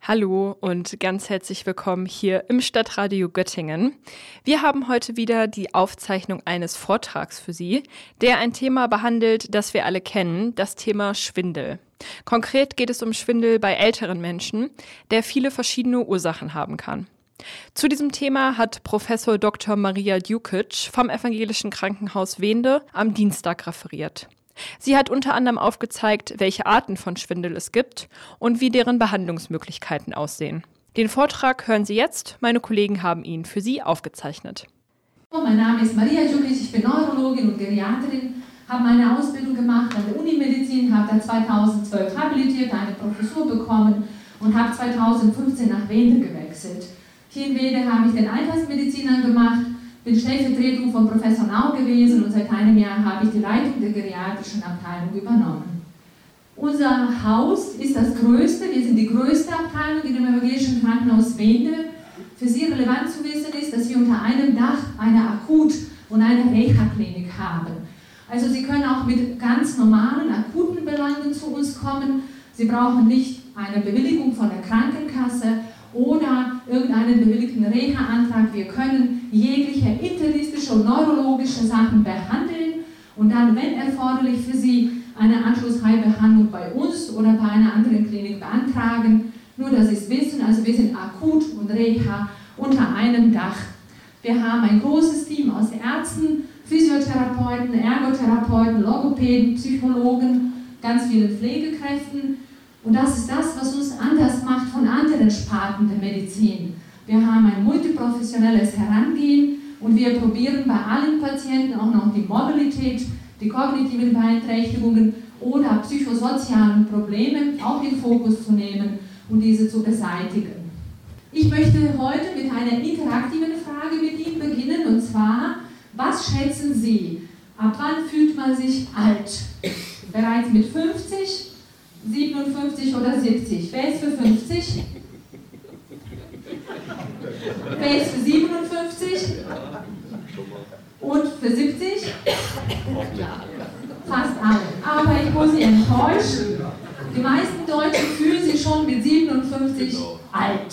Hallo und ganz herzlich willkommen hier im Stadtradio Göttingen. Wir haben heute wieder die Aufzeichnung eines Vortrags für Sie, der ein Thema behandelt, das wir alle kennen, das Thema Schwindel. Konkret geht es um Schwindel bei älteren Menschen, der viele verschiedene Ursachen haben kann. Zu diesem Thema hat Professor Dr. Maria Dukic vom Evangelischen Krankenhaus Weende am Dienstag referiert. Sie hat unter anderem aufgezeigt, welche Arten von Schwindel es gibt und wie deren Behandlungsmöglichkeiten aussehen. Den Vortrag hören Sie jetzt. Meine Kollegen haben ihn für Sie aufgezeichnet. Mein Name ist Maria Dukic, ich bin Neurologin und Geriaterin, habe meine Ausbildung gemacht an der Unimedizin, habe dann 2012 habilitiert, eine Professur bekommen und habe 2015 nach Weende gewechselt. Hier in Weende habe ich den Alltagsmedizinern gemacht, bin Stellvertretung von Professor Nau gewesen und seit einem Jahr habe ich die Leitung der geriatrischen Abteilung übernommen. Unser Haus ist das größte, wir sind die größte Abteilung in dem Evangelischen Krankenhaus Weende. Für Sie relevant zu wissen ist, dass wir unter einem Dach eine Akut- und eine Reha-Klinik haben. Also Sie können auch mit ganz normalen, akuten Belangen zu uns kommen. Sie brauchen nicht eine Bewilligung von der Krankenkasse oder irgendeinen bewilligten Reha-Antrag. Wir können jegliche internistische und neurologische Sachen behandeln und dann, wenn erforderlich für Sie, eine Anschlussheilbehandlung bei uns oder bei einer anderen Klinik beantragen. Nur, dass Sie es wissen, also wir sind Akut und Reha unter einem Dach. Wir haben ein großes Team aus Ärzten, Physiotherapeuten, Ergotherapeuten, Logopäden, Psychologen, ganz vielen Pflegekräften. Und das ist das, was uns anders macht von anderen Sparten der Medizin. Wir haben ein multiprofessionelles Herangehen und wir probieren bei allen Patienten auch noch die Mobilität, die kognitiven Beeinträchtigungen oder psychosozialen Probleme auch in Fokus zu nehmen und diese zu beseitigen. Ich möchte heute mit einer interaktiven Frage mit Ihnen beginnen, und zwar, was schätzen Sie, ab wann fühlt man sich alt? Bereits mit 50? 57 oder 70. Wer ist für 50? Wer ist für 57? Und für 70? Fast alle. Aber ich muss Sie enttäuschen. Die meisten Deutschen fühlen sich schon mit 57 alt.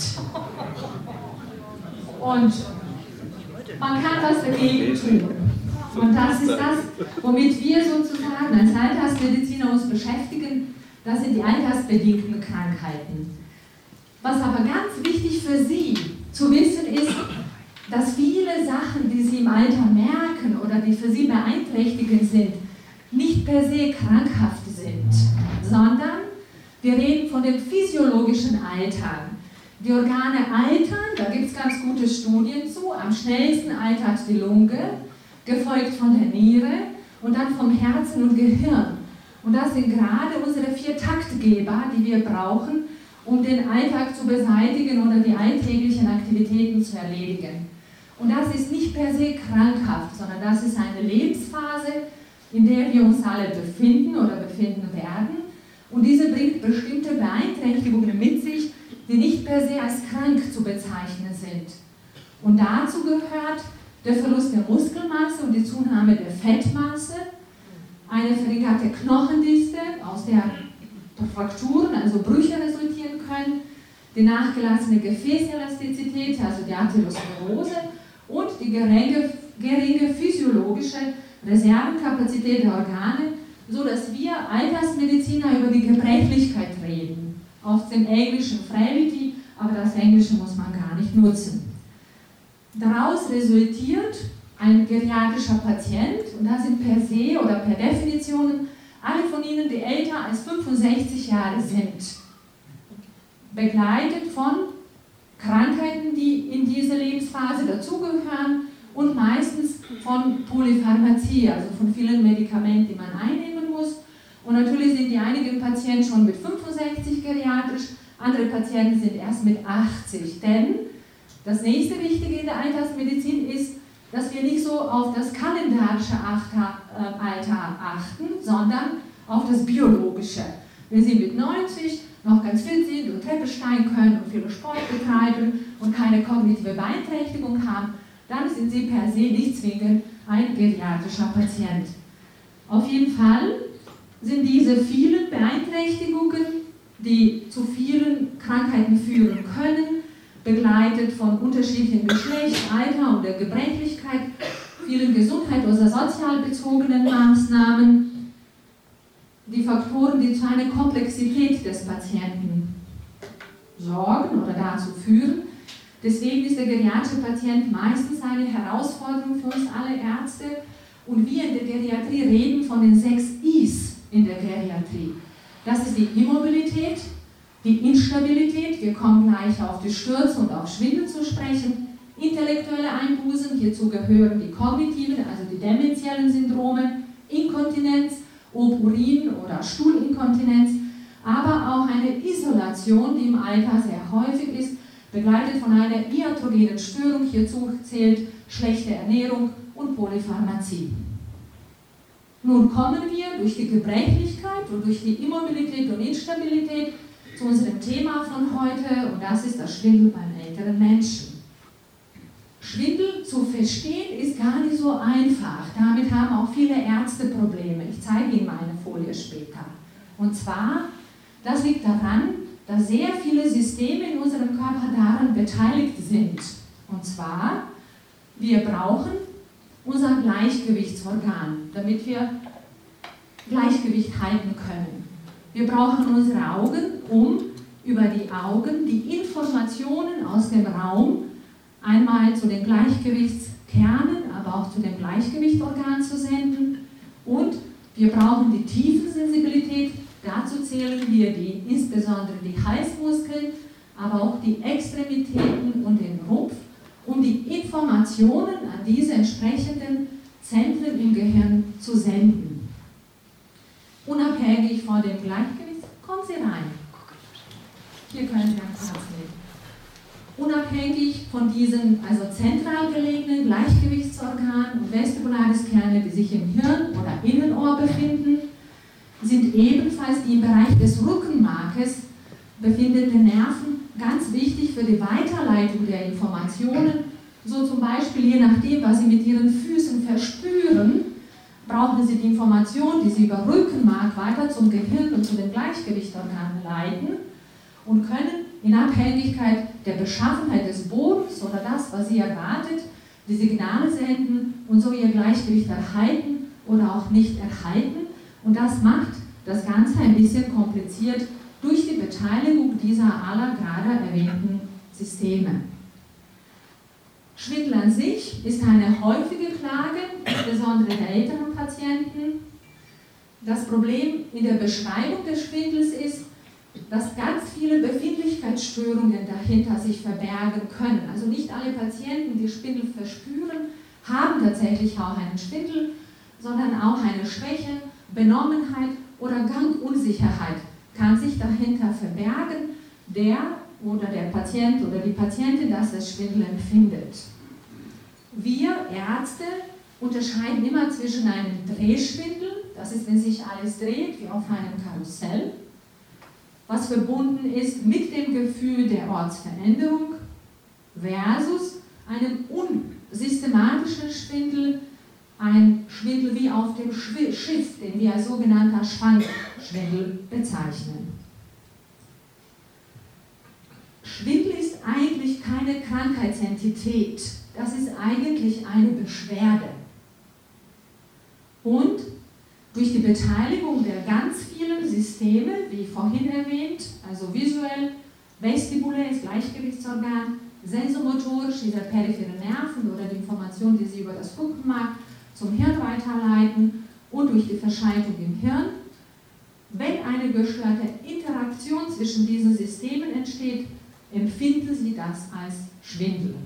Und man kann was dagegen tun. Und das ist das, womit wir sozusagen als Alltagsmediziner uns beschäftigen. Das sind die altersbedingten Krankheiten. Was aber ganz wichtig für Sie zu wissen ist, dass viele Sachen, die Sie im Alter merken oder die für Sie beeinträchtigend sind, nicht per se krankhaft sind, sondern wir reden von dem physiologischen Altern. Die Organe altern, da gibt es ganz gute Studien zu. Am schnellsten altert die Lunge, gefolgt von der Niere und dann vom Herzen und Gehirn. Und das sind gerade unsere 4 Taktgeber, die wir brauchen, um den Alltag zu beseitigen oder die alltäglichen Aktivitäten zu erledigen. Und das ist nicht per se krankhaft, sondern das ist eine Lebensphase, in der wir uns alle befinden oder befinden werden. Und diese bringt bestimmte Beeinträchtigungen mit sich, die nicht per se als krank zu bezeichnen sind. Und dazu gehört der Verlust der Muskelmasse und die Zunahme der Fettmasse, eine verringerte Knochendichte, aus der Frakturen, also Brüche resultieren können, die nachgelassene Gefäßelastizität, also die Arteriosklerose und die geringe physiologische Reservenkapazität der Organe, sodass wir Alltagsmediziner über die Gebrechlichkeit reden. Auf dem Englischen Frailty, aber das Englische muss man gar nicht nutzen. Daraus resultiert ein geriatrischer Patient, und das sind per se oder per Definition alle von Ihnen, die älter als 65 Jahre sind, begleitet von Krankheiten, die in diese Lebensphase dazugehören und meistens von Polypharmazie, also von vielen Medikamenten, die man einnehmen muss. Und natürlich sind die einigen Patienten schon mit 65 geriatrisch, andere Patienten sind erst mit 80. Denn das nächste Wichtige in der Alltagsmedizin ist, dass wir nicht so auf das kalendarische Alter achten, sondern auf das biologische. Wenn Sie mit 90 noch ganz fit sind und Treppe steigen können und viel Sport betreiben und keine kognitive Beeinträchtigung haben, dann sind Sie per se nicht zwingend ein geriatrischer Patient. Auf jeden Fall sind diese vielen Beeinträchtigungen die zu vielen Krankheiten führen können, begleitet von unterschiedlichem Geschlecht, Alter und der Gebrechlichkeit, vielen Gesundheit- oder sozial bezogenen Maßnahmen, die Faktoren, die zu einer Komplexität des Patienten sorgen oder dazu führen. Deswegen ist der geriatrische Patient meistens eine Herausforderung für uns alle Ärzte. Und wir in der Geriatrie reden von den 6 Is in der Geriatrie. Das ist die Immobilität, die Instabilität, wir kommen gleich auf die Stürze und auf Schwindel zu sprechen, intellektuelle Einbußen, hierzu gehören die kognitiven, also die dementiellen Syndrome, Inkontinenz, ob Urin- oder Stuhlinkontinenz, aber auch eine Isolation, die im Alter sehr häufig ist, begleitet von einer iatrogenen Störung, hierzu zählt schlechte Ernährung und Polypharmazie. Nun kommen wir durch die Gebrechlichkeit und durch die Immobilität und Instabilität zu unserem Thema von heute, und das ist das Schwindel beim älteren Menschen. Schwindel zu verstehen ist gar nicht so einfach. Damit haben auch viele Ärzte Probleme. Ich zeige Ihnen meine Folie später. Und zwar, das liegt daran, dass sehr viele Systeme in unserem Körper daran beteiligt sind. Und zwar, wir brauchen unser Gleichgewichtsorgan, damit wir Gleichgewicht halten können. Wir brauchen unsere Augen, um über die Augen die Informationen aus dem Raum einmal zu den Gleichgewichtskernen, aber auch zu dem Gleichgewichtsorgan zu senden. Und wir brauchen die Tiefensensibilität. Dazu zählen wir insbesondere die Halsmuskeln, aber auch die Extremitäten und den Rumpf, um die Informationen an diese entsprechenden Zentren im Gehirn zu senden. Unabhängig von dem Gleichgewicht, kommen Sie rein. Hier können Sie Platz nehmen. Unabhängig von diesen also zentral gelegenen Gleichgewichtsorganen und vestibularis Kerne, die sich im Hirn oder Innenohr befinden, sind ebenfalls die im Bereich des Rückenmarkes befindenden Nerven ganz wichtig für die Weiterleitung der Informationen. So zum Beispiel, je nachdem, was Sie mit Ihren Füßen verspüren, brauchen Sie die Information, die Sie über Rückenmark weiter zum Gehirn und zu den Gleichgewichtsorganen leiten und können in Abhängigkeit der Beschaffenheit des Bodens oder das, was Sie erwartet, die Signale senden und so Ihr Gleichgewicht erhalten oder auch nicht erhalten. Und das macht das Ganze ein bisschen kompliziert durch die Beteiligung dieser aller gerade erwähnten Systeme. Schwindel an sich ist eine häufige Klage, insbesondere der älteren Patienten. Das Problem in der Beschreibung des Schwindels ist, dass ganz viele Befindlichkeitsstörungen dahinter sich verbergen können. Also nicht alle Patienten, die Schwindel verspüren, haben tatsächlich auch einen Schwindel, sondern auch eine Schwäche, Benommenheit oder Gangunsicherheit kann sich dahinter verbergen, der oder der Patient oder die Patientin, das das Schwindel empfindet. Wir Ärzte unterscheiden immer zwischen einem Drehschwindel, das ist, wenn sich alles dreht, wie auf einem Karussell, was verbunden ist mit dem Gefühl der Ortsveränderung, versus einem unsystematischen Schwindel, ein Schwindel wie auf dem Schiff, den wir als sogenannter Schwankschwindel bezeichnen. Schwindel ist eigentlich keine Krankheitsentität, das ist eigentlich eine Beschwerde. Und durch die Beteiligung der ganz vielen Systeme, wie vorhin erwähnt, also visuell, vestibuläres Gleichgewichtsorgan, sensomotorisch, dieser periphere Nerven oder die Information, die sie über das Rückenmark zum Hirn weiterleiten und durch die Verschaltung im Hirn. Wenn eine gestörte Interaktion zwischen diesen Systemen entsteht, empfinden Sie das als Schwindel.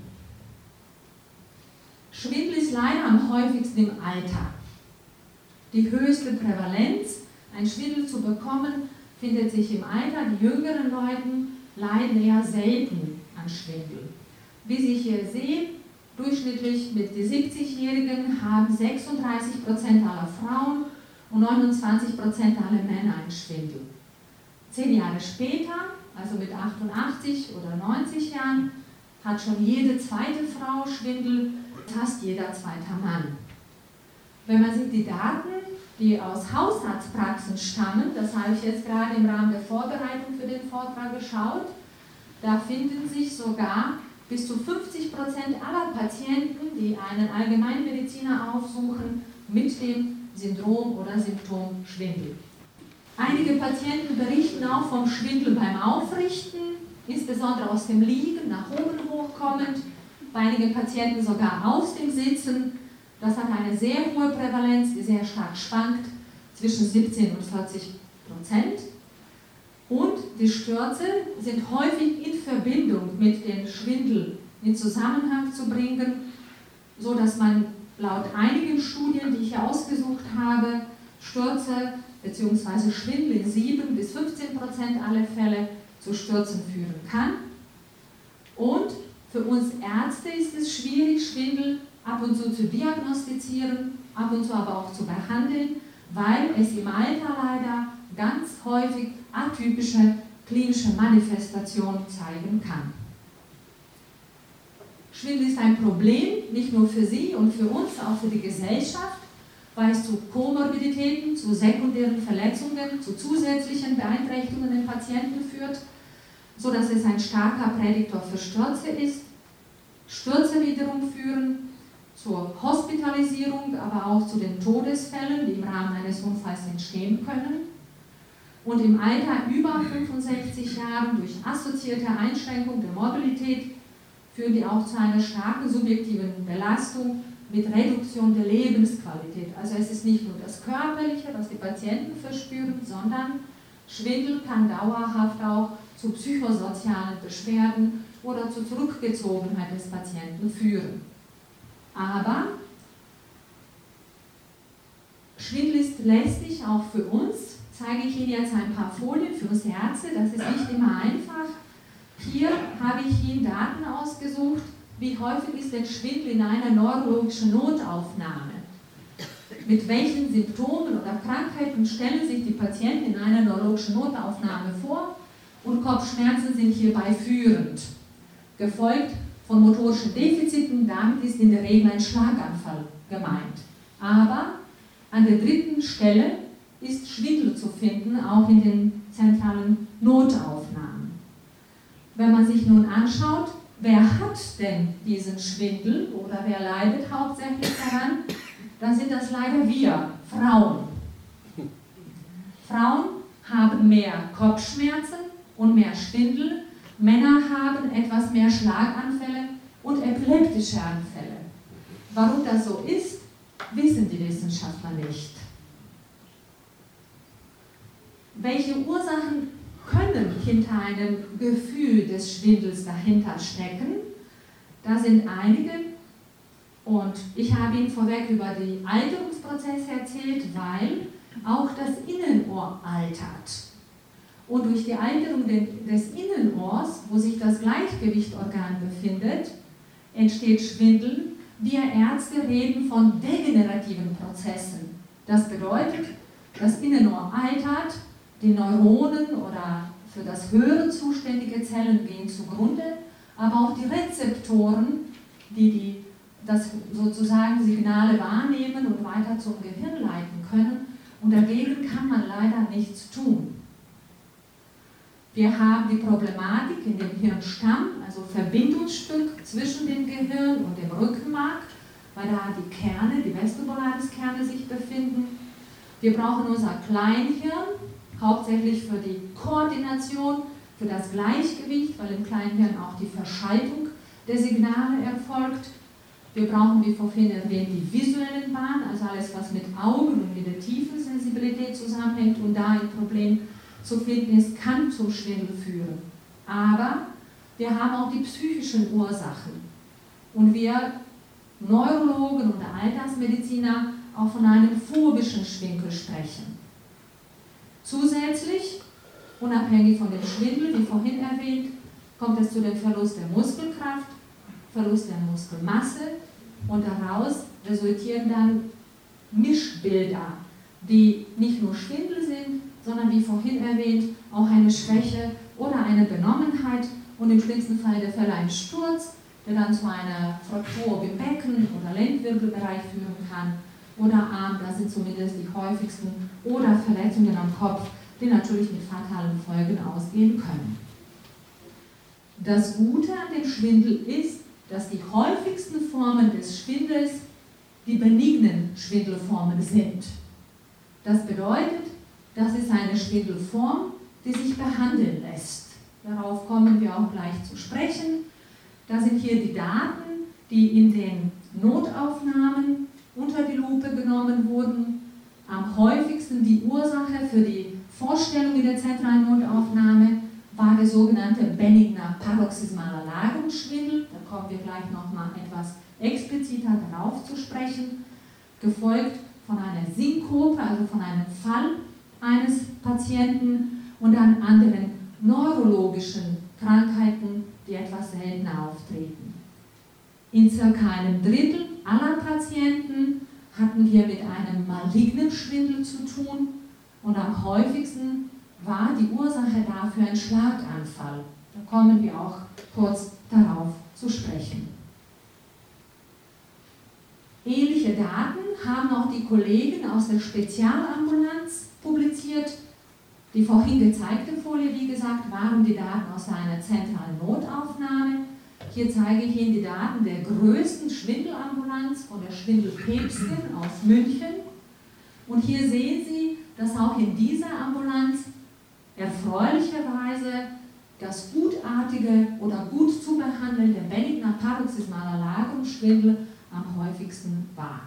Schwindel ist leider am häufigsten im Alter. Die höchste Prävalenz, ein Schwindel zu bekommen, findet sich im Alter. Die jüngeren Leute leiden eher selten an Schwindel. Wie Sie hier sehen, durchschnittlich mit den 70-Jährigen haben 36% aller Frauen und 29% aller Männer einen Schwindel. 10 Jahre später, also mit 88 oder 90 Jahren, hat schon jede zweite Frau Schwindel, fast jeder zweite Mann. Wenn man sich die Daten die aus Hausarztpraxen stammen, das habe ich jetzt gerade im Rahmen der Vorbereitung für den Vortrag geschaut, da finden sich sogar bis zu 50% aller Patienten, die einen Allgemeinmediziner aufsuchen, mit dem Syndrom oder Symptom Schwindel. Einige Patienten berichten auch vom Schwindel beim Aufrichten, insbesondere aus dem Liegen, nach oben hochkommend, bei einigen Patienten sogar aus dem Sitzen. Das hat eine sehr hohe Prävalenz, die sehr stark schwankt, zwischen 17 und 40%. Und die Stürze sind häufig in Verbindung mit dem Schwindel in Zusammenhang zu bringen, sodass man laut einigen Studien, die ich hier ausgesucht habe, Stürze bzw. Schwindel in 7 bis 15% aller Fälle zu Stürzen führen kann. Und für uns Ärzte ist es schwierig, Schwindel ab und zu diagnostizieren, ab und zu aber auch zu behandeln, weil es im Alter leider ganz häufig atypische klinische Manifestationen zeigen kann. Schwindel ist ein Problem, nicht nur für Sie und für uns, auch für die Gesellschaft, weil es zu Komorbiditäten, zu sekundären Verletzungen, zu zusätzlichen Beeinträchtigungen im Patienten führt, sodass es ein starker Prädiktor für Stürze ist. Stürze wiederum führen zur Hospitalisierung, aber auch zu den Todesfällen, die im Rahmen eines Unfalls entstehen können. Und im Alter über 65 Jahren durch assoziierte Einschränkung der Mobilität führen die auch zu einer starken subjektiven Belastung mit Reduktion der Lebensqualität. Also es ist nicht nur das Körperliche, was die Patienten verspüren, sondern Schwindel kann dauerhaft auch zu psychosozialen Beschwerden oder zur Zurückgezogenheit des Patienten führen. Aber Schwindel ist lästig auch für uns. Zeige ich Ihnen jetzt ein paar Folien für uns Ärzte, das ist nicht immer einfach. Hier habe ich Ihnen Daten ausgesucht, wie häufig ist denn Schwindel in einer neurologischen Notaufnahme. Mit welchen Symptomen oder Krankheiten stellen sich die Patienten in einer neurologischen Notaufnahme vor und Kopfschmerzen sind hierbei führend. Gefolgt von motorischen Defiziten, damit ist in der Regel ein Schlaganfall gemeint. Aber an der dritten Stelle ist Schwindel zu finden, auch in den zentralen Notaufnahmen. Wenn man sich nun anschaut, wer hat denn diesen Schwindel oder wer leidet hauptsächlich daran, dann sind das leider wir, Frauen. Frauen haben mehr Kopfschmerzen und mehr Schwindel, Männer haben etwas mehr Schlaganfälle und epileptische Anfälle. Warum das so ist, wissen die Wissenschaftler nicht. Welche Ursachen können hinter einem Gefühl des Schwindels dahinter stecken? Da sind einige und ich habe Ihnen vorweg über die Alterungsprozesse erzählt, weil auch das Innenohr altert. Und durch die Alterung des Innenohrs, wo sich das Gleichgewichtsorgan befindet, entsteht Schwindel. Wir Ärzte reden von degenerativen Prozessen. Das bedeutet, das Innenohr altert, die Neuronen oder für das Hören zuständige Zellen gehen zugrunde, aber auch die Rezeptoren, die das sozusagen Signale wahrnehmen und weiter zum Gehirn leiten können. Und dagegen kann man leider nichts tun. Wir haben die Problematik in dem Hirnstamm, also Verbindungsstück zwischen dem Gehirn und dem Rückenmark, weil da die Kerne, die Vestibularis-Kerne sich befinden. Wir brauchen unser Kleinhirn, hauptsächlich für die Koordination, für das Gleichgewicht, weil im Kleinhirn auch die Verschaltung der Signale erfolgt. Wir brauchen, wie vorhin erwähnt, die visuellen Bahnen, also alles, was mit Augen und mit der Tiefensensibilität zusammenhängt und da ein Problem zu finden ist, kann zum Schwindel führen. Aber wir haben auch die psychischen Ursachen. Und wir Neurologen oder Alltagsmediziner auch von einem phobischen Schwindel sprechen. Zusätzlich, unabhängig von dem Schwindel, wie vorhin erwähnt, kommt es zu dem Verlust der Muskelkraft, Verlust der Muskelmasse und daraus resultieren dann Mischbilder, die nicht nur Schwindel sind, sondern wie vorhin erwähnt, auch eine Schwäche oder eine Benommenheit und im schlimmsten Fall der Fälle ein Sturz, der dann zu einer Fraktur im Becken oder Lendenwirbelbereich führen kann. oder Arm, das sind zumindest die häufigsten, oder Verletzungen am Kopf, die natürlich mit fatalen Folgen ausgehen können. Das Gute an dem Schwindel ist, dass die häufigsten Formen des Schwindels die benignen Schwindelformen sind. Das bedeutet, das ist eine Schwindelform, die sich behandeln lässt. Darauf kommen wir auch gleich zu sprechen. Da sind hier die Daten, die in den Notaufnahmen unter die Lupe genommen wurden. Am häufigsten die Ursache für die Vorstellung in der zentralen Notaufnahme war der sogenannte benigner paroxysmaler Lagerungsschwindel. Da kommen wir gleich nochmal etwas expliziter darauf zu sprechen. Gefolgt von einer Synkope, also von einem Fall eines Patienten und dann anderen neurologischen Krankheiten, die etwas seltener auftreten. In circa einem Drittel aller Patienten hatten wir mit einem malignen Schwindel zu tun und am häufigsten war die Ursache dafür ein Schlaganfall. Da kommen wir auch kurz darauf zu sprechen. Ähnliche Daten haben auch die Kollegen aus der Spezialambulanz publiziert. Die vorhin gezeigte Folie, wie gesagt, waren die Daten aus einer zentralen Notaufnahme. Hier zeige ich Ihnen die Daten der größten Schwindelambulanz von der Schwindelpäpstin aus München. Und hier sehen Sie, dass auch in dieser Ambulanz erfreulicherweise das gutartige oder gut zu behandelnde benigner paroxysmaler Lagerungsschwindel am häufigsten war.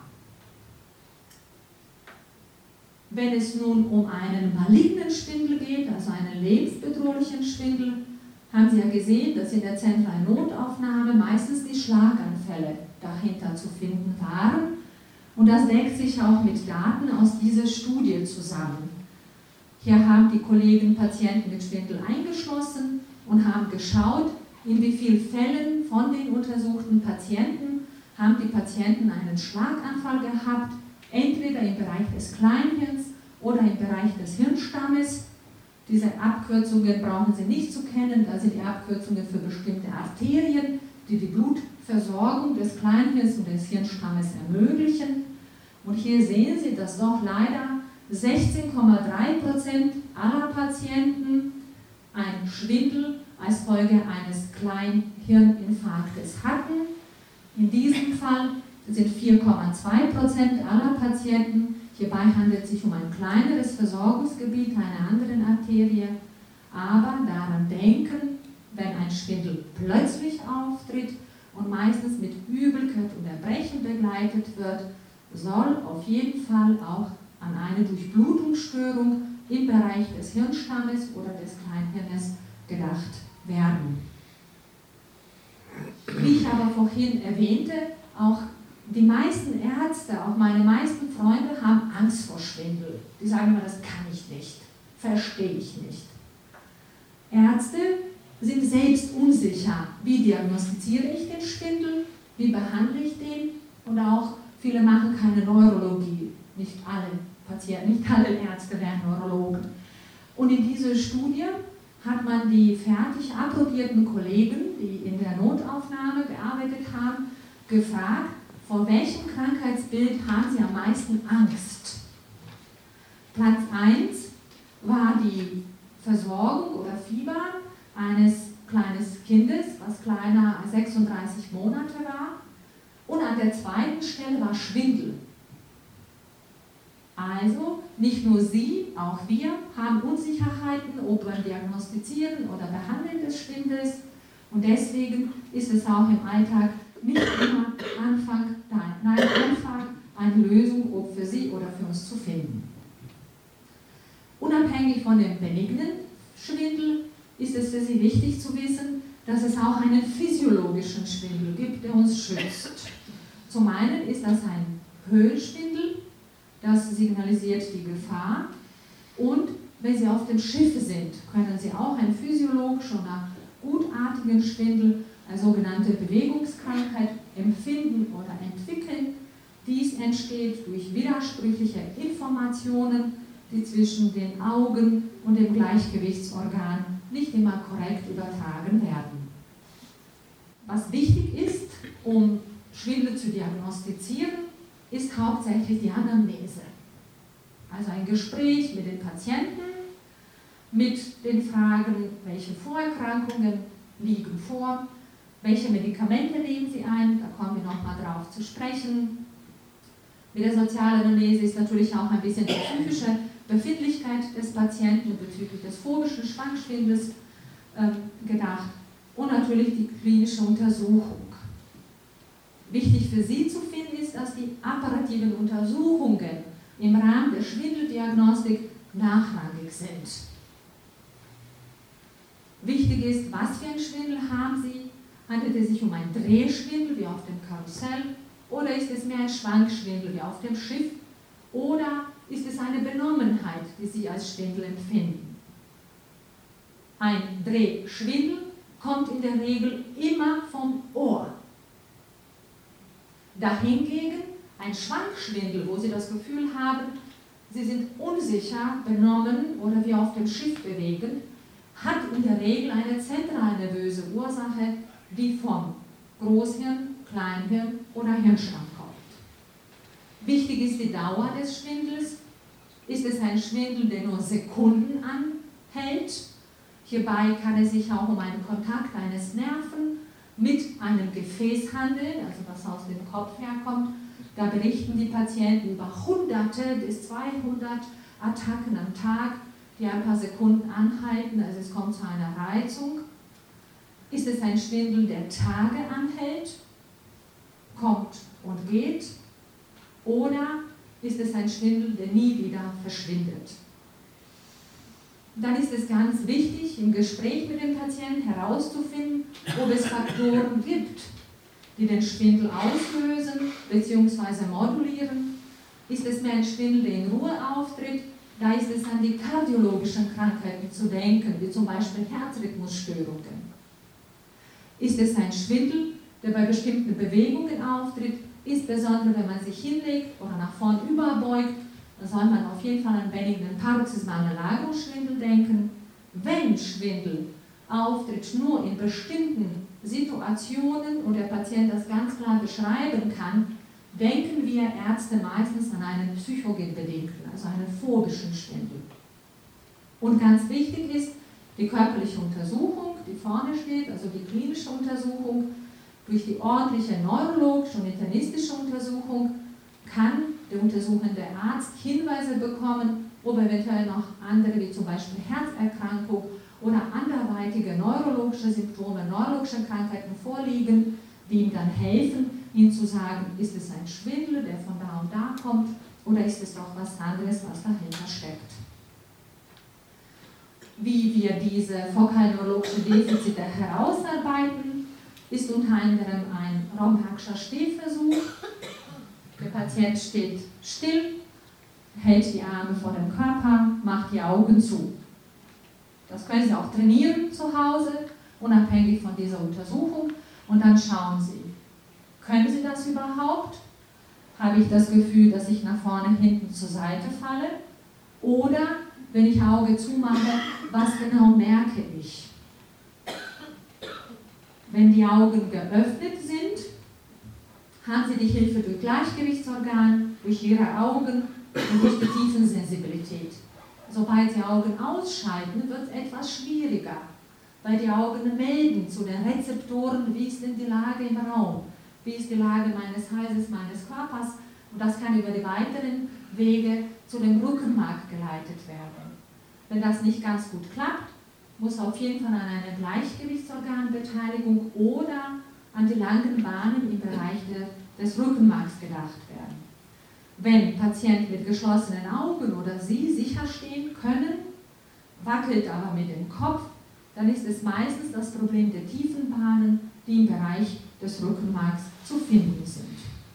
Wenn es nun um einen malignen Schwindel geht, also einen lebensbedrohlichen Schwindel, haben Sie ja gesehen, dass in der zentralen Notaufnahme meistens die Schlaganfälle dahinter zu finden waren. Und das deckt sich auch mit Daten aus dieser Studie zusammen. Hier haben die Kollegen Patienten mit Schwindel eingeschlossen und haben geschaut, in wie vielen Fällen von den untersuchten Patienten haben die Patienten einen Schlaganfall gehabt, entweder im Bereich des Kleinhirns oder im Bereich des Hirnstammes. Diese Abkürzungen brauchen Sie nicht zu kennen, das sind die Abkürzungen für bestimmte Arterien, die die Blutversorgung des Kleinhirns und des Hirnstammes ermöglichen. Und hier sehen Sie, dass doch leider 16,3% aller Patienten einen Schwindel als Folge eines Kleinhirninfarktes hatten. In diesem Fall sind 4,2% aller Patienten. Hierbei handelt es sich um ein kleineres Versorgungsgebiet einer anderen Arterie. Aber daran denken, wenn ein Schwindel plötzlich auftritt und meistens mit Übelkeit und Erbrechen begleitet wird, soll auf jeden Fall auch an eine Durchblutungsstörung im Bereich des Hirnstammes oder des Kleinhirnes gedacht werden. Wie ich aber vorhin erwähnte, auch die meisten Ärzte, auch meine meisten Freunde haben Angst vor Schwindel. Die sagen immer, das kann ich nicht, verstehe ich nicht. Ärzte sind selbst unsicher, wie diagnostiziere ich den Schwindel, wie behandle ich den und auch viele machen keine Neurologie, nicht alle Patienten, nicht alle Ärzte werden Neurologen. Und in dieser Studie hat man die fertig approbierten Kollegen, die in der Notaufnahme gearbeitet haben, gefragt, vor welchem Krankheitsbild haben sie am meisten Angst? Platz 1 war die Versorgung oder Fieber eines kleines Kindes, was kleiner als 36 Monate war. Und an der zweiten Stelle war Schwindel. Also nicht nur Sie, auch wir haben Unsicherheiten, ob beim Diagnostizieren oder Behandeln des Schwindels. Und deswegen ist es auch im Alltag nicht immer einfach eine Lösung, ob für Sie oder für uns zu finden. Unabhängig von dem benignen Schwindel ist es für Sie wichtig zu wissen, dass es auch einen physiologischen Schwindel gibt, der uns schützt. Zum einen ist das ein Höhenschwindel, das signalisiert die Gefahr. Und wenn Sie auf dem Schiff sind, können Sie auch einen physiologischen oder gutartigen Schwindel, eine sogenannte Bewegungskrankheit, empfinden oder entwickeln. Dies entsteht durch widersprüchliche Informationen, die zwischen den Augen und dem Gleichgewichtsorgan nicht immer korrekt übertragen werden. Was wichtig ist, um Schwindel zu diagnostizieren, ist hauptsächlich die Anamnese. Also ein Gespräch mit den Patienten, mit den Fragen, welche Vorerkrankungen liegen vor, welche Medikamente nehmen sie ein, da kommen wir nochmal drauf zu sprechen. Mit der Sozialanamnese ist natürlich auch ein bisschen die psychische Befindlichkeit des Patienten bezüglich des phobischen Schwangschwindels gedacht und natürlich die klinische Untersuchung. Wichtig für Sie zu finden ist, dass die apparativen Untersuchungen im Rahmen der Schwindeldiagnostik nachrangig sind. Wichtig ist, was für einen Schwindel haben Sie? Handelt es sich um einen Drehschwindel wie auf dem Karussell oder ist es mehr ein Schwankschwindel wie auf dem Schiff oder ist es eine Benommenheit, die Sie als Schwindel empfinden? Ein Drehschwindel kommt in der Regel immer vom Ohr. Dahingegen ein Schwankschwindel, wo Sie das Gefühl haben, Sie sind unsicher, benommen oder wie auf dem Schiff bewegend, hat in der Regel eine zentralnervöse Ursache, die vom Großhirn, Kleinhirn oder Hirnstamm kommt. Wichtig ist die Dauer des Schwindels. Ist es ein Schwindel, der nur Sekunden anhält? Hierbei kann es sich auch um einen Kontakt eines Nerven mit einem Gefäß handeln, also was aus dem Kopf herkommt. Da berichten die Patienten über Hunderte bis 200 Attacken am Tag, die ein paar Sekunden anhalten, also es kommt zu einer Reizung. Ist es ein Schwindel, der Tage anhält, kommt und geht? Oder ist es ein Schwindel, der nie wieder verschwindet? Dann ist es ganz wichtig, im Gespräch mit dem Patienten herauszufinden, ob es Faktoren gibt, die den Schwindel auslösen bzw. modulieren. Ist es mehr ein Schwindel, der in Ruhe auftritt? Da ist es an die kardiologischen Krankheiten zu denken, wie zum Beispiel Herzrhythmusstörungen. Ist es ein Schwindel, der bei bestimmten Bewegungen auftritt, insbesondere wenn man sich hinlegt oder nach vorn überbeugt, dann soll man auf jeden Fall an benignen paroxysmalen Lagerungsschwindel denken. Wenn Schwindel auftritt nur in bestimmten Situationen und der Patient das ganz klar beschreiben kann, denken wir Ärzte meistens an einen psychogenbedingten, also einen phobischen Schwindel. Und ganz wichtig ist die körperliche Untersuchung, die vorne steht, also die klinische Untersuchung. Durch die ordentliche neurologische und internistische Untersuchung kann der untersuchende Arzt Hinweise bekommen, ob eventuell noch andere, wie zum Beispiel Herzerkrankung oder anderweitige neurologische Symptome, neurologische Krankheiten vorliegen, die ihm dann helfen, ihm zu sagen, ist es ein Schwindel, der von da und da kommt, oder ist es doch was anderes, was dahinter steckt. Wie wir diese fokal-neurologischen Defizite herausarbeiten, ist unter anderem ein Rombakscher Stehversuch. Der Patient steht still, hält die Arme vor dem Körper, macht die Augen zu. Das können Sie auch trainieren zu Hause, unabhängig von dieser Untersuchung, und dann schauen Sie, können Sie das überhaupt? Habe ich das Gefühl, dass ich nach vorne, hinten zur Seite falle? Oder, wenn ich Auge zumache, was genau merke ich? Wenn die Augen geöffnet sind, haben Sie die Hilfe durch Gleichgewichtsorgan, durch Ihre Augen und durch die Tiefensensibilität. Sobald die Augen ausschalten, wird es etwas schwieriger, weil die Augen melden zu den Rezeptoren, wie ist denn die Lage im Raum, wie ist die Lage meines Halses, meines Körpers, und das kann über die weiteren Wege zu dem Rückenmark geleitet werden. Wenn das nicht ganz gut klappt, muss auf jeden Fall an eine Gleichgewichtsorganbeteiligung oder an die langen Bahnen im Bereich des Rückenmarks gedacht werden. Wenn Patient mit geschlossenen Augen oder Sie sicher stehen können, wackelt aber mit dem Kopf, dann ist es meistens das Problem der tiefen Bahnen, die im Bereich des Rückenmarks zu finden sind.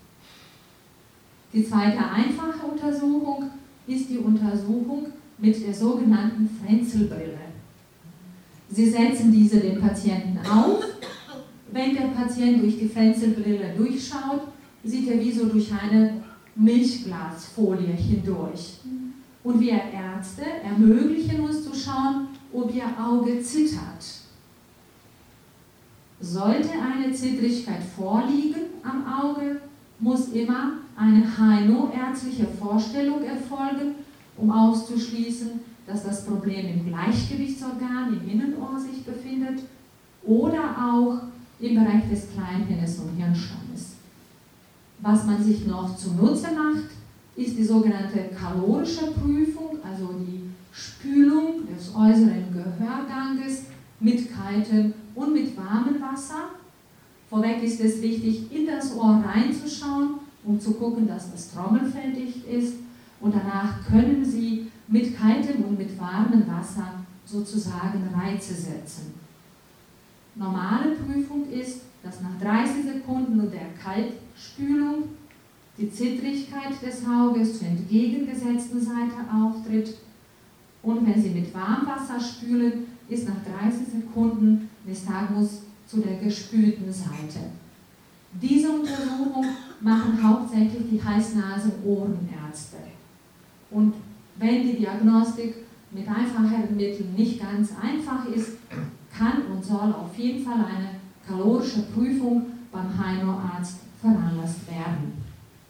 Die zweite einfache Untersuchung ist die Untersuchung mit der sogenannten Frenzelbrille. Sie setzen diese dem Patienten auf. Wenn der Patient durch die Frenzelbrille durchschaut, sieht er wie so durch eine Milchglasfolie hindurch. Und wir Ärzte ermöglichen uns zu schauen, ob Ihr Auge zittert. Sollte eine Zittrigkeit vorliegen am Auge, muss immer eine heino-ärztliche Vorstellung erfolgen, um auszuschließen, dass das Problem im Gleichgewichtsorgan im Innenohr sich befindet oder auch im Bereich des Kleinhirnes und Hirnstammes. Was man sich noch zunutze macht, ist die sogenannte kalorische Prüfung, also die Spülung des äußeren Gehörganges mit kaltem und mit warmem Wasser. Vorweg ist es wichtig, in das Ohr reinzuschauen, um zu gucken, dass das trommelfelldicht ist. Und danach können Sie mit kaltem und mit warmem Wasser sozusagen Reize setzen. Normale Prüfung ist, dass nach 30 Sekunden der Kaltspülung die Zittrigkeit des Auges zur entgegengesetzten Seite auftritt. Und wenn Sie mit Warmwasser spülen, ist nach 30 Sekunden Nystagmus zu der gespülten Seite. Diese Untersuchung machen hauptsächlich die Hals-Nasen-Ohrenärzte. Und wenn die Diagnostik mit einfacheren Mitteln nicht ganz einfach ist, kann und soll auf jeden Fall eine kalorische Prüfung beim Heino-Arzt veranlasst werden.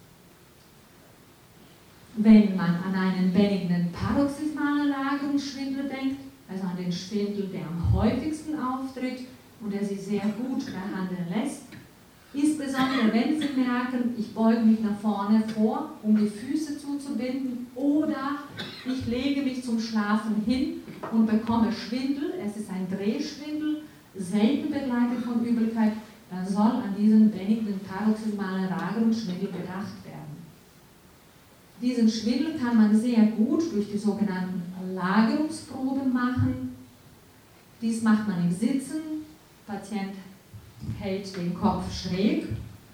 Wenn man an einen benignen paroxysmalen Lagerungsschwindel denkt, also an den Schwindel, der am häufigsten auftritt und der sich sehr gut behandeln lässt, insbesondere wenn Sie merken, ich beuge mich nach vorne vor, um die Füße zuzubinden, oder ich lege mich zum Schlafen hin und bekomme Schwindel, es ist ein Drehschwindel, selten begleitet von Übelkeit, dann soll an diesen benignen paroxysmalen Lagerungsschwindel gedacht werden. Diesen Schwindel kann man sehr gut durch die sogenannten Lagerungsproben machen. Dies macht man im Sitzen. Patient hält den Kopf schräg,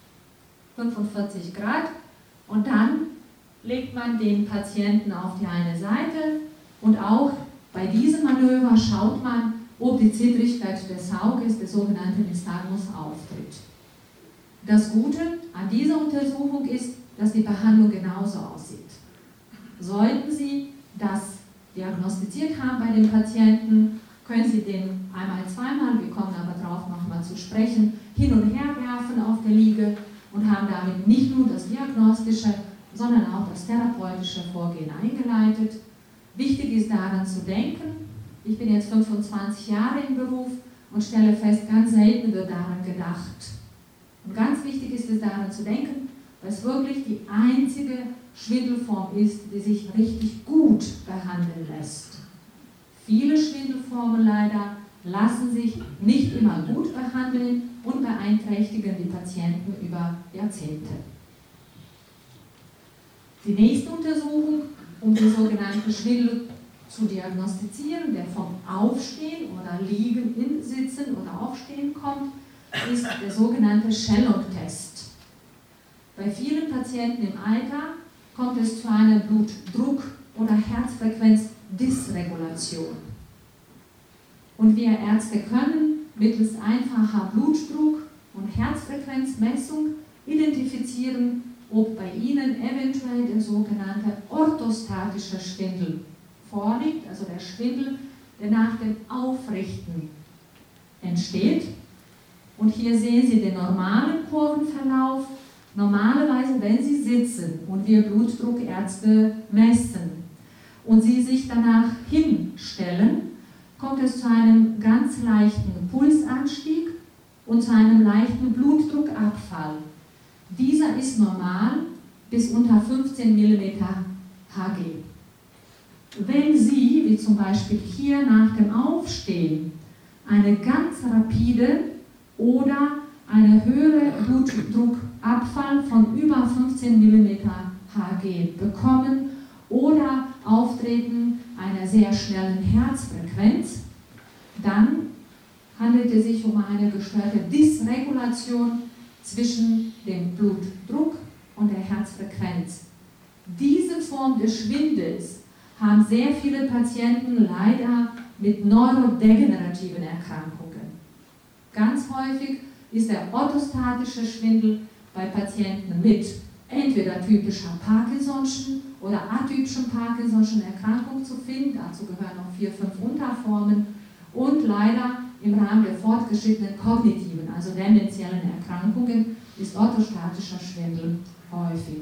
45 Grad, und dann legt man den Patienten auf die eine Seite und auch bei diesem Manöver schaut man, ob die Zittrigkeit des Auges, der sogenannte Nystagmus, auftritt. Das Gute an dieser Untersuchung ist, dass die Behandlung genauso aussieht. Sollten Sie das diagnostiziert haben bei dem Patienten, können Sie den einmal, zweimal, wir kommen aber darauf nochmal zu sprechen, hin und her werfen auf der Liege und haben damit nicht nur das diagnostische, sondern auch das therapeutische Vorgehen eingeleitet. Wichtig ist daran zu denken, ich bin jetzt 25 Jahre im Beruf und stelle fest, ganz selten wird daran gedacht. Und ganz wichtig ist es daran zu denken, weil es wirklich die einzige Schwindelform ist, die sich richtig gut behandeln lässt. Viele Schwindelformen leider lassen sich nicht immer gut behandeln und beeinträchtigen die Patienten über Jahrzehnte. Die nächste Untersuchung, um den sogenannten Schwindel zu diagnostizieren, der vom Aufstehen oder Liegen in Sitzen oder Aufstehen kommt, ist der sogenannte Schellung-Test. Bei vielen Patienten im Alter kommt es zu einer Blutdruck- oder Herzfrequenzdysregulation. Und wir Ärzte können mittels einfacher Blutdruck- und Herzfrequenzmessung identifizieren, ob bei Ihnen eventuell der sogenannte orthostatische Schwindel vorliegt, also der Schwindel, der nach dem Aufrichten entsteht. Und hier sehen Sie den normalen Kurvenverlauf. Normalerweise, wenn Sie sitzen und wir Blutdruckärzte messen und Sie sich danach hinstellen, kommt es zu einem ganz leichten Pulsanstieg und zu einem leichten Blutdruckabfall. Dieser ist normal bis unter 15 mm Hg. Wenn Sie, wie zum Beispiel hier nach dem Aufstehen, eine ganz rapide oder eine höhere Blutdruckabfall von über 15 mm Hg bekommen oder Auftreten einer sehr schnellen Herzfrequenz, dann handelt es sich um eine gestörte Dysregulation zwischen dem Blutdruck und der Herzfrequenz. Diese Form des Schwindels haben sehr viele Patienten leider mit neurodegenerativen Erkrankungen. Ganz häufig ist der orthostatische Schwindel bei Patienten mit entweder typischer Parkinson'schen oder atypischen Parkinson'schen Erkrankung zu finden. Dazu gehören noch 4, 5 Unterformen. Und leider im Rahmen der fortgeschrittenen kognitiven, also dementiellen Erkrankungen, ist orthostatischer Schwindel häufig.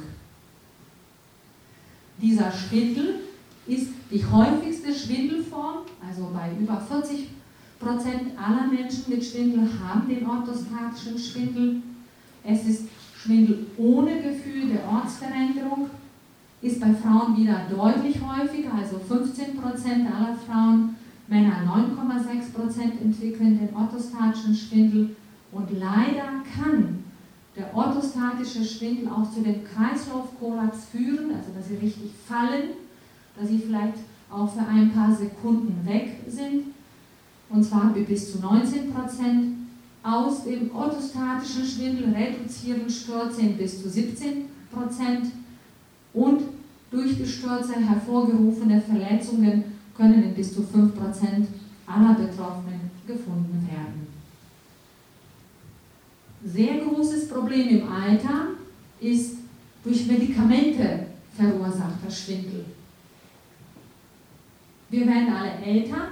Dieser Schwindel ist die häufigste Schwindelform, also bei über 40% aller Menschen mit Schwindel haben den orthostatischen Schwindel. Es ist Schwindel ohne Gefühl der Ortsveränderung, ist bei Frauen wieder deutlich häufiger, also 15% aller Frauen, Männer 9,6% entwickeln den orthostatischen Schwindel und leider kann der orthostatische Schwindel auch zu dem Kreislaufkollaps führen, also dass sie richtig fallen, dass sie vielleicht auch für ein paar Sekunden weg sind, und zwar bis zu 19%. Aus dem orthostatischen Schwindel reduzieren Stürze in bis zu 17% und durch die Stürze hervorgerufene Verletzungen können in bis zu 5% aller Betroffenen gefunden werden. Sehr großes Problem im Alter ist durch Medikamente verursachter Schwindel. Wir werden alle älter.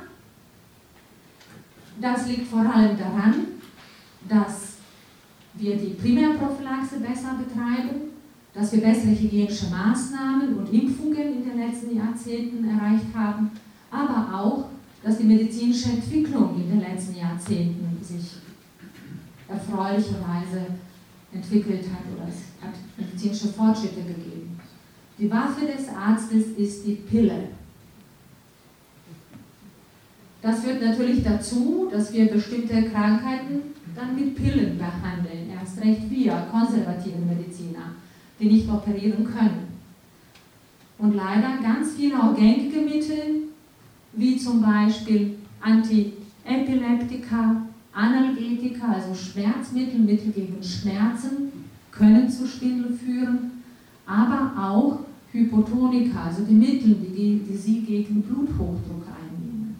Das liegt vor allem daran, dass wir die Primärprophylaxe besser betreiben, dass wir bessere hygienische Maßnahmen und Impfungen in den letzten Jahrzehnten erreicht haben, aber auch, dass die medizinische Entwicklung in den letzten Jahrzehnten sich erfreulicherweise entwickelt hat oder es hat medizinische Fortschritte gegeben. Die Waffe des Arztes ist die Pille. Das führt natürlich dazu, dass wir bestimmte Krankheiten dann mit Pillen behandeln, erst recht wir konservativen Mediziner, die nicht operieren können. Und leider ganz viele auch gängige Mittel, wie zum Beispiel Antiepileptika, Analgetika, also Schmerzmittel, Mittel gegen Schmerzen, können zu Schwindel führen, aber auch Hypotonika, also die Mittel, die sie gegen Bluthochdruck einnehmen.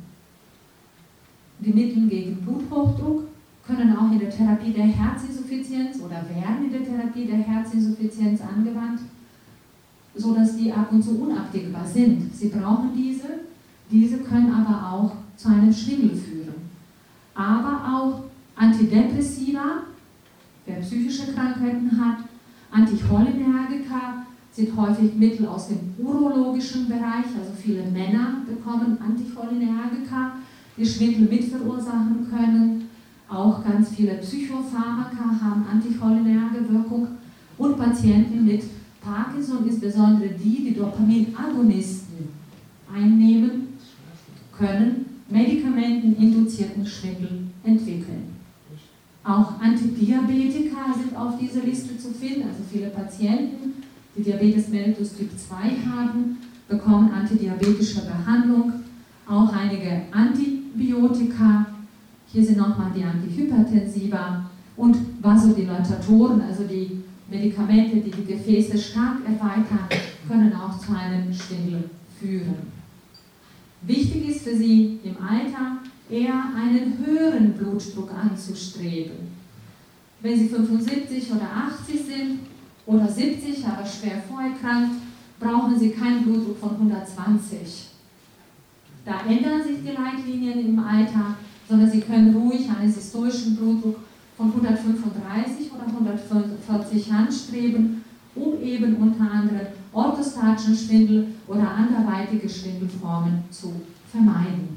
Die Mittel gegen Bluthochdruck können auch in der Therapie der Herzinsuffizienz oder werden in der Therapie der Herzinsuffizienz angewandt, sodass die ab und zu unabdingbar sind. Sie brauchen diese können aber auch zu einem Schwindel führen. Aber auch Antidepressiva, wer psychische Krankheiten hat, Anticholinergika sind häufig Mittel aus dem urologischen Bereich, also viele Männer bekommen Anticholinergika, die Schwindel mit verursachen können. Auch ganz viele Psychopharmaka haben anticholinerge Wirkung und Patienten mit Parkinson, insbesondere die Dopaminagonisten einnehmen, können medikamenteninduzierten Schwindel entwickeln. Auch Antidiabetika sind auf dieser Liste zu finden, also viele Patienten, die Diabetes mellitus Typ 2 haben, bekommen antidiabetische Behandlung, auch einige Antibiotika. Hier sind nochmal die Antihypertensiva und Vasodilatatoren, also die Medikamente, die die Gefäße stark erweitern, können auch zu einem Schwindel führen. Wichtig ist für Sie im Alter eher einen höheren Blutdruck anzustreben. Wenn Sie 75 oder 80 sind oder 70, aber schwer vorerkrankt, brauchen Sie keinen Blutdruck von 120. Da ändern sich die Leitlinien im Alter, sondern Sie können ruhig einen systolischen Blutdruck von 135 oder 140 anstreben, um eben unter anderem orthostatischen Schwindel oder anderweitige Schwindelformen zu vermeiden.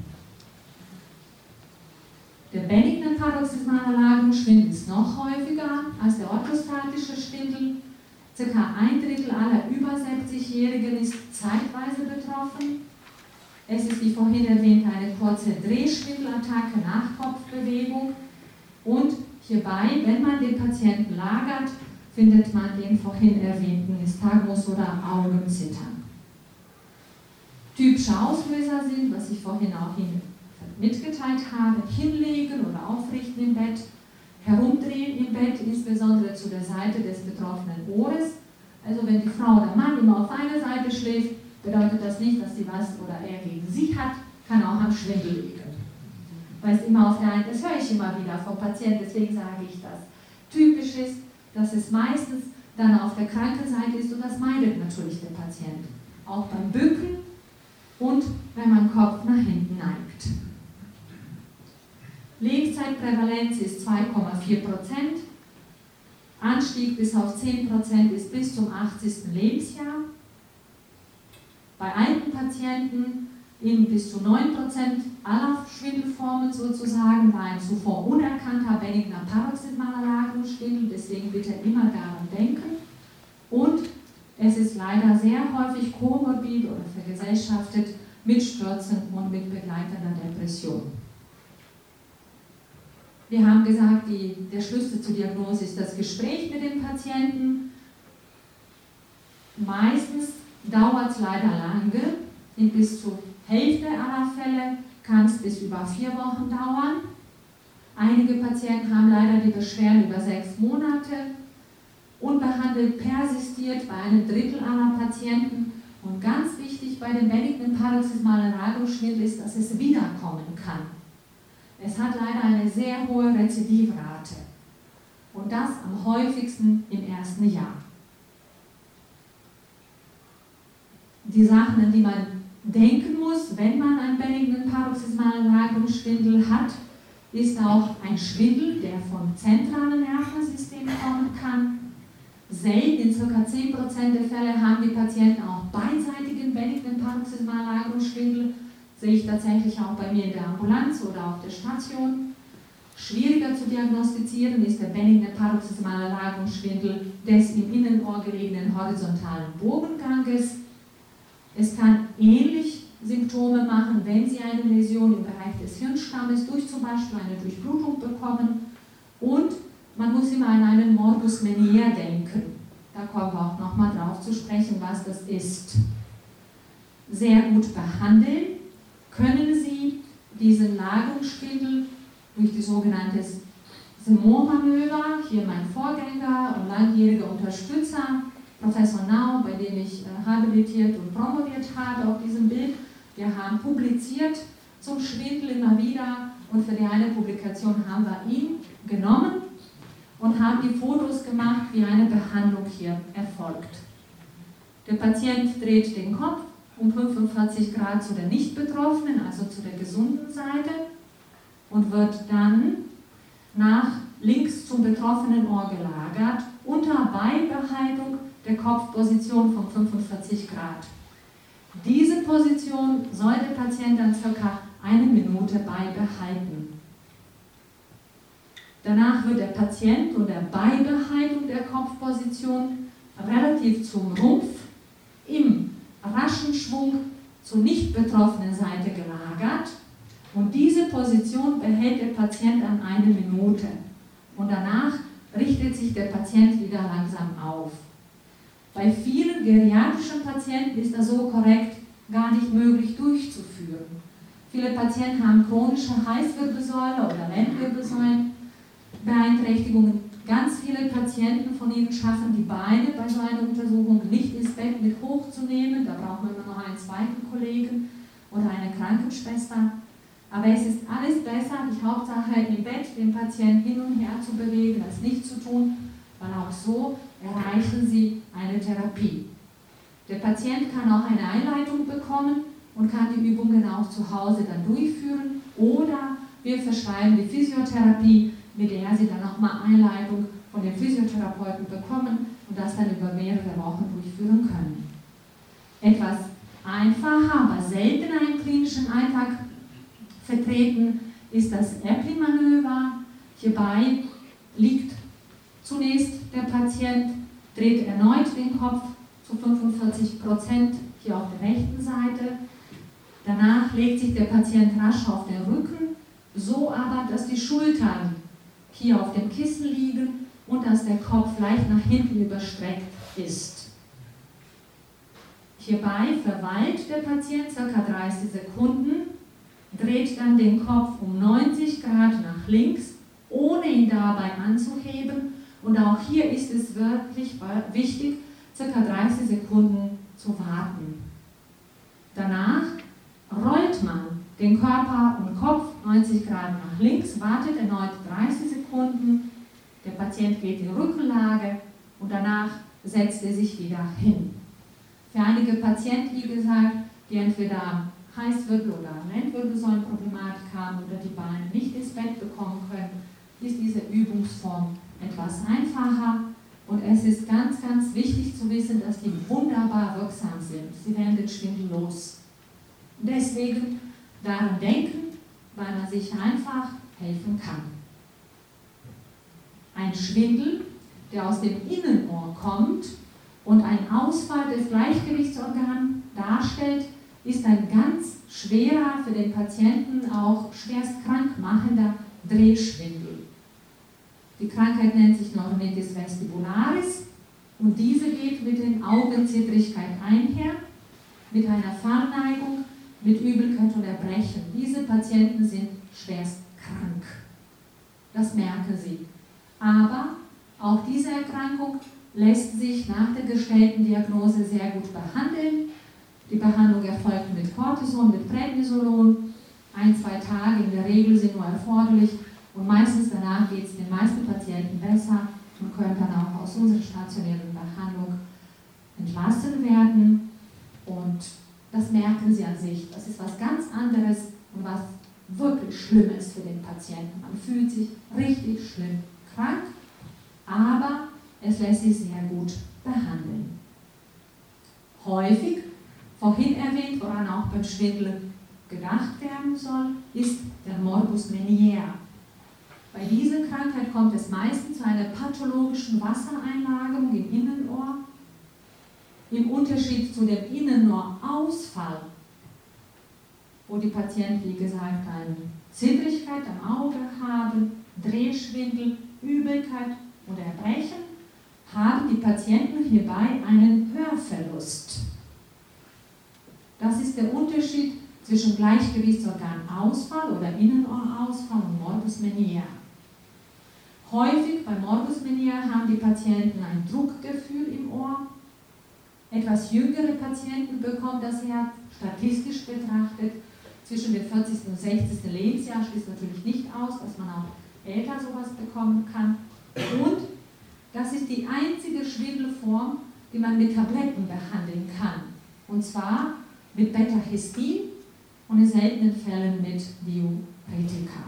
Der benigne paroxysmale Lagerungsschwindel ist noch häufiger als der orthostatische Schwindel. Circa 1/3 aller über 60-Jährigen ist zeitweise betroffen. Es ist, wie vorhin erwähnt, eine kurze Drehschwindelattacke nach Kopfbewegung. Und hierbei, wenn man den Patienten lagert, findet man den vorhin erwähnten Nystagmus oder Augenzittern. Typische Auslöser sind, was ich vorhin auch Ihnen mitgeteilt habe, hinlegen oder aufrichten im Bett, herumdrehen im Bett, insbesondere zu der Seite des betroffenen Ohres. Also wenn die Frau oder Mann immer auf einer Seite schläft, bedeutet das nicht, dass sie was oder er gegen sie hat, kann auch am Schwindel liegen. Weil es immer auf der einen, das höre ich immer wieder vom Patienten, deswegen sage ich das. Typisch ist, dass es meistens dann auf der kranken Seite ist und das meidet natürlich der Patient. Auch beim Bücken und wenn man den Kopf nach hinten neigt. Lebenszeitprävalenz ist 2,4%. Anstieg bis auf 10% ist bis zum 80. Lebensjahr. Bei alten Patienten in bis zu 9% aller Schwindelformen sozusagen war ein zuvor unerkannter benigner paroxysmaler Lagerungsschwindel, deswegen bitte immer daran denken. Und es ist leider sehr häufig komorbid oder vergesellschaftet mit Stürzen und mit begleitender Depression. Wir haben gesagt, der Schlüssel zur Diagnose ist das Gespräch mit dem Patienten. Meistens dauert es leider lange, in bis zur Hälfte aller Fälle kann es bis über 4 Wochen dauern. Einige Patienten haben leider die Beschwerden über 6 Monate. Unbehandelt persistiert bei einem Drittel aller Patienten. Und ganz wichtig bei dem benignen paroxysmalen Lagerungsschwindel ist, dass es wiederkommen kann. Es hat leider eine sehr hohe Rezidivrate. Und das am häufigsten im ersten Jahr. Die Sachen, an die man denken muss, wenn man einen benignen paroxysmalen Lagerungsschwindel hat, ist auch ein Schwindel, der vom zentralen Nervensystem kommen kann. Selten, in ca. 10% der Fälle, haben die Patienten auch beidseitigen benignen paroxysmalen Lagerungsschwindel. Sehe ich tatsächlich auch bei mir in der Ambulanz oder auf der Station. Schwieriger zu diagnostizieren ist der benigne paroxysmale Lagerungsschwindel des im Innenohr gelegenen horizontalen Bogenganges. Es kann ähnlich Symptome machen, wenn Sie eine Läsion im Bereich des Hirnstammes durch zum Beispiel eine Durchblutung bekommen. Und man muss immer an einen Morbus Meniere denken. Da kommen wir auch nochmal drauf zu sprechen, was das ist. Sehr gut behandeln können Sie diesen Lagerungsschwindel durch die sogenannte Simon-Manöver, hier mein Vorgänger und langjähriger Unterstützer, Professor Nau, bei dem ich habilitiert und promoviert habe auf diesem Bild. Wir haben publiziert zum Schwindel immer wieder und für die eine Publikation haben wir ihn genommen und haben die Fotos gemacht, wie eine Behandlung hier erfolgt. Der Patient dreht den Kopf um 45 Grad zu der Nicht-Betroffenen, also zu der gesunden Seite, und wird dann nach links zum betroffenen Ohr gelagert, unter Beibehaltung der Kopfposition von 45 Grad. Diese Position soll der Patient dann ca. 1 Minute beibehalten. Danach wird der Patient unter Beibehaltung der Kopfposition relativ zum Rumpf im raschen Schwung zur nicht betroffenen Seite gelagert und diese Position behält der Patient an 1 Minute und danach richtet sich der Patient wieder langsam auf. Bei vielen geriatrischen Patienten ist das so korrekt gar nicht möglich durchzuführen. Viele Patienten haben chronische Halswirbelsäule oder Lendenwirbelsäulenbeeinträchtigungen. Ganz viele Patienten von ihnen schaffen die Beine bei so einer Untersuchung nicht ins Bett mit hochzunehmen. Da braucht man immer noch einen zweiten Kollegen oder eine Krankenschwester. Aber es ist alles besser, die Hauptsache im Bett den Patienten hin und her zu bewegen, als nicht zu tun, weil auch so erreichen sie eine Therapie. Der Patient kann auch eine Einleitung bekommen und kann die Übungen auch zu Hause dann durchführen oder wir verschreiben die Physiotherapie, mit der sie dann nochmal Einleitung von dem Physiotherapeuten bekommen und das dann über mehrere Wochen durchführen können. Etwas einfacher, aber seltener im klinischen Alltag vertreten ist das Epley-Manöver. Hierbei liegt zunächst der Patient, dreht erneut den Kopf zu 45% hier auf der rechten Seite. Danach legt sich der Patient rasch auf den Rücken, so aber, dass die Schultern hier auf dem Kissen liegen und dass der Kopf leicht nach hinten überstreckt ist. Hierbei verweilt der Patient ca. 30 Sekunden, dreht dann den Kopf um 90 Grad nach links, ohne ihn dabei anzuheben. Und auch hier ist es wirklich wichtig, ca. 30 Sekunden zu warten. Danach rollt man den Körper und Kopf 90 Grad nach links, wartet erneut 30 Sekunden, der Patient geht in Rückenlage und danach setzt er sich wieder hin. Für einige Patienten, wie gesagt, die entweder Heißwirbel- oder Lendenwirbelsäulenproblematik haben oder die Beine nicht ins Bett bekommen können, ist diese Übungsform etwas einfacher. Und es ist ganz, ganz wichtig zu wissen, dass die wunderbar wirksam sind. Sie werden den Schwindel los. Deswegen daran denken, weil man sich einfach helfen kann. Ein Schwindel, der aus dem Innenohr kommt und einen Ausfall des Gleichgewichtsorgans darstellt, ist ein ganz schwerer, für den Patienten auch schwerst krank machender Drehschwindel. Die Krankheit nennt sich Neuronitis vestibularis und diese geht mit den Augenzittrigkeit einher, mit einer Fahnneigung, mit Übelkeit und Erbrechen. Diese Patienten sind schwerst krank. Das merken sie. Aber auch diese Erkrankung lässt sich nach der gestellten Diagnose sehr gut behandeln. Die Behandlung erfolgt mit Cortison, mit Prednisolon. 1-2 Tage in der Regel sind nur erforderlich und meistens danach geht es den meisten Patienten besser und können dann auch aus unserer stationären Behandlung entlassen werden. Und das merken sie an sich. Das ist was ganz anderes und was wirklich Schlimmes für den Patienten. Man fühlt sich richtig schlimm krank, aber es lässt sich sehr gut behandeln. Häufig, vorhin erwähnt, woran auch beim Schwindel gedacht werden soll, ist der Morbus Meniere. Bei dieser Krankheit kommt es meistens zu einer pathologischen Wassereinlagerung im Innenohr. Im Unterschied zu dem Innenohrausfall, wo die Patienten, wie gesagt, eine Zittrigkeit am Auge haben, Drehschwindel, Übelkeit oder Erbrechen, haben die Patienten hierbei einen Hörverlust. Das ist der Unterschied zwischen Gleichgewichtsorganausfall oder Innenohrausfall und Morbus Meniere. Häufig bei Morbus Meniere haben die Patienten ein Druckgefühl im Ohr. Etwas jüngere Patienten bekommen das ja statistisch betrachtet zwischen dem 40. und 60. Lebensjahr, schließt natürlich nicht aus, dass man auch älter sowas bekommen kann. Und das ist die einzige Schwindelform, die man mit Tabletten behandeln kann. Und zwar mit Beta-Histin und in seltenen Fällen mit Diuretika.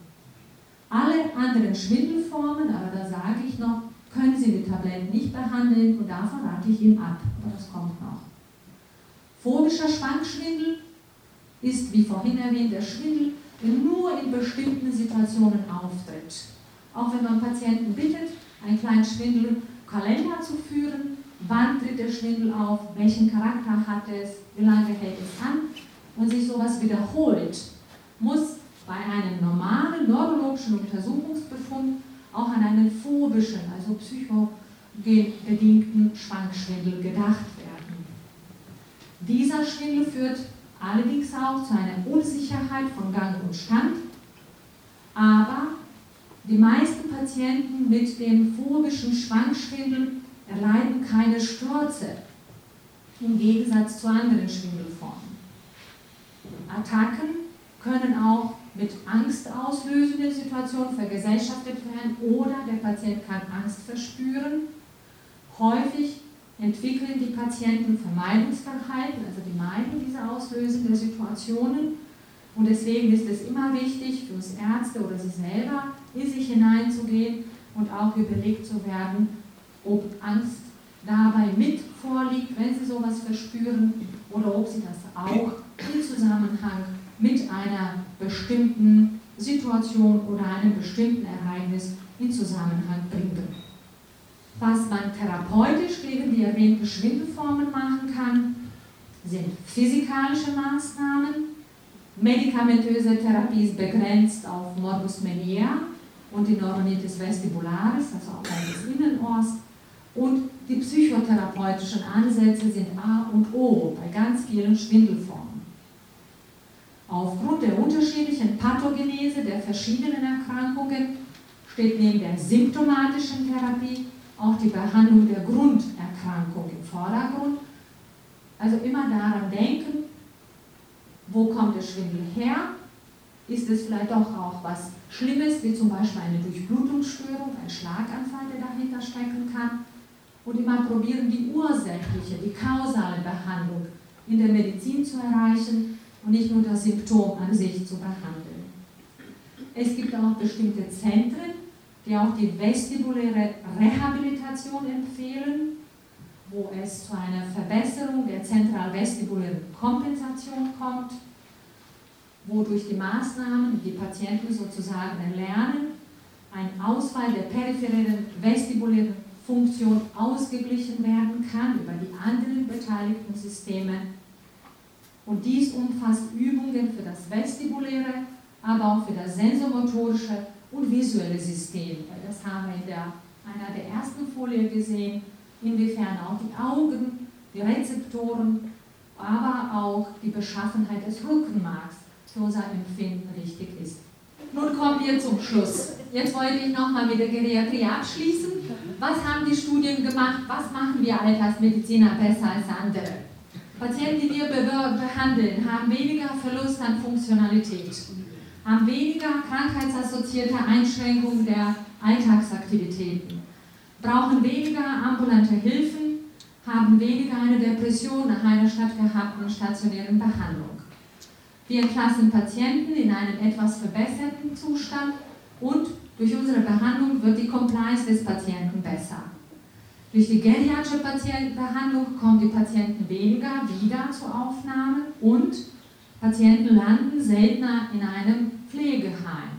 Alle anderen Schwindelformen, aber da sage ich noch, können Sie mit Tabletten nicht behandeln und davon rate ich Ihnen ab. Aber das kommt noch. Phobischer Schwankschwindel ist, wie vorhin erwähnt, der Schwindel, der nur in bestimmten Situationen auftritt. Auch wenn man Patienten bittet, einen kleinen Schwindelkalender zu führen, wann tritt der Schwindel auf, welchen Charakter hat es, wie lange hält es an, und sich sowas wiederholt, muss bei einem normalen neurologischen Untersuchungsbefund auch an einen phobischen, also psychogenbedingten Schwankschwindel gedacht werden. Dieser Schwindel führt allerdings auch zu einer Unsicherheit von Gang und Stand, aber die meisten Patienten mit dem phobischen Schwankschwindel erleiden keine Stürze, im Gegensatz zu anderen Schwindelformen. Attacken können auch mit angstauslösenden Situationen vergesellschaftet werden oder der Patient kann Angst verspüren. Häufig entwickeln die Patienten Vermeidungsverhalten, also die meiden diese auslösenden Situationen. Und deswegen ist es immer wichtig für uns Ärzte oder Sie selber, in sich hineinzugehen und auch überlegt zu werden, ob Angst dabei mit vorliegt, wenn Sie sowas verspüren, oder ob Sie das auch im Zusammenhang mit einer bestimmten Situation oder einem bestimmten Ereignis in Zusammenhang bringen. Was man therapeutisch gegen die erwähnten Schwindelformen machen kann, sind physikalische Maßnahmen. Medikamentöse Therapie ist begrenzt auf Morbus Meniere und die Neuronitis vestibularis, also auch des Innenohrs. Und die psychotherapeutischen Ansätze sind A und O bei ganz vielen Schwindelformen. Aufgrund der unterschiedlichen Pathogenese der verschiedenen Erkrankungen steht neben der symptomatischen Therapie auch die Behandlung der Grunderkrankung im Vordergrund. Also immer daran denken, wo kommt der Schwindel her? Ist es vielleicht doch auch was Schlimmes, wie zum Beispiel eine Durchblutungsstörung, ein Schlaganfall, der dahinter stecken kann? Und immer probieren, die ursächliche, die kausale Behandlung in der Medizin zu erreichen. und nicht nur das Symptom an sich zu behandeln. Es gibt auch bestimmte Zentren, die auch die vestibuläre Rehabilitation empfehlen, wo es zu einer Verbesserung der zentral-vestibulären Kompensation kommt, wo durch die Maßnahmen die Patienten sozusagen erlernen, ein Ausfall der peripheren vestibulären Funktion ausgeglichen werden kann über die anderen beteiligten Systeme. Und dies umfasst Übungen für das vestibuläre, aber auch für das sensomotorische und visuelle System. Das haben wir in einer der ersten Folien gesehen, inwiefern auch die Augen, die Rezeptoren, aber auch die Beschaffenheit des Rückenmarks für unser Empfinden wichtig ist. Nun kommen wir zum Schluss. Jetzt wollte ich nochmal mit der Geriatrie abschließen. Was haben die Studien gemacht? Was machen wir Alltagsmediziner besser als andere? Patienten, die wir behandeln, haben weniger Verlust an Funktionalität, haben weniger krankheitsassoziierte Einschränkungen der Alltagsaktivitäten, brauchen weniger ambulante Hilfen, haben weniger eine Depression nach einer stattgehabten stationären Behandlung. Wir entlassen Patienten in einem etwas verbesserten Zustand und durch unsere Behandlung wird die Compliance des Patienten besser. Durch die geriatrische Patientenbehandlung kommen die Patienten weniger wieder zur Aufnahme und Patienten landen seltener in einem Pflegeheim.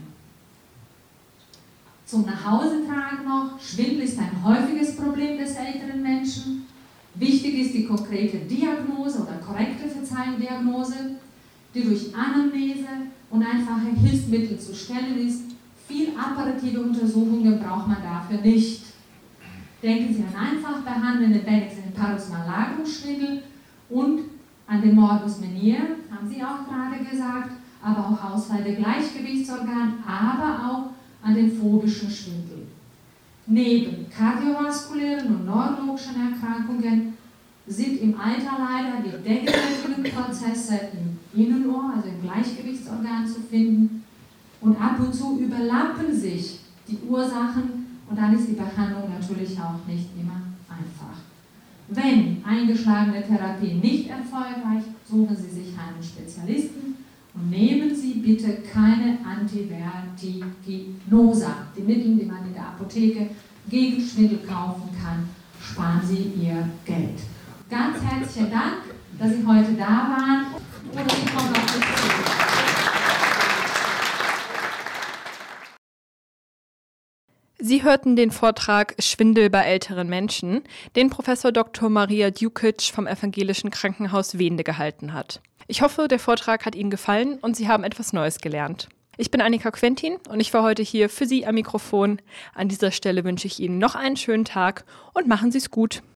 Zum Nachhausetragen noch: Schwindel ist ein häufiges Problem des älteren Menschen. Wichtig ist die konkrete Diagnose oder korrekte Diagnose, die durch Anamnese und einfache Hilfsmittel zu stellen ist. Viel apparative Untersuchungen braucht man dafür nicht. Denken Sie an einfach behandelnde Benexen Paroxysmal-Lagerungsschwindel und an den Morbus Meniere, haben Sie auch gerade gesagt, aber auch Ausfall der Gleichgewichtsorgane, aber auch an den phobischen Schwindel. Neben kardiovaskulären und neurologischen Erkrankungen sind im Alter leider die degenerativen Prozesse im Innenohr, also im Gleichgewichtsorgan, zu finden. Und ab und zu überlappen sich die Ursachen und dann ist die Behandlung natürlich auch nicht immer einfach. Wenn eingeschlagene Therapie nicht erfolgreich, suchen Sie sich einen Spezialisten und nehmen Sie bitte keine Antivertiginosa. Die Mittel, die man in der Apotheke gegen Schwindel kaufen kann, sparen Sie Ihr Geld. Ganz herzlichen Dank, dass Sie heute da waren und Sie kommen auf mich zurück. Sie hörten den Vortrag Schwindel bei älteren Menschen, den Professor Dr. Maria Dukic vom Evangelischen Krankenhaus Weende gehalten hat. Ich hoffe, der Vortrag hat Ihnen gefallen und Sie haben etwas Neues gelernt. Ich bin Annika Quentin und ich war heute hier für Sie am Mikrofon. An dieser Stelle wünsche ich Ihnen noch einen schönen Tag und machen Sie es gut.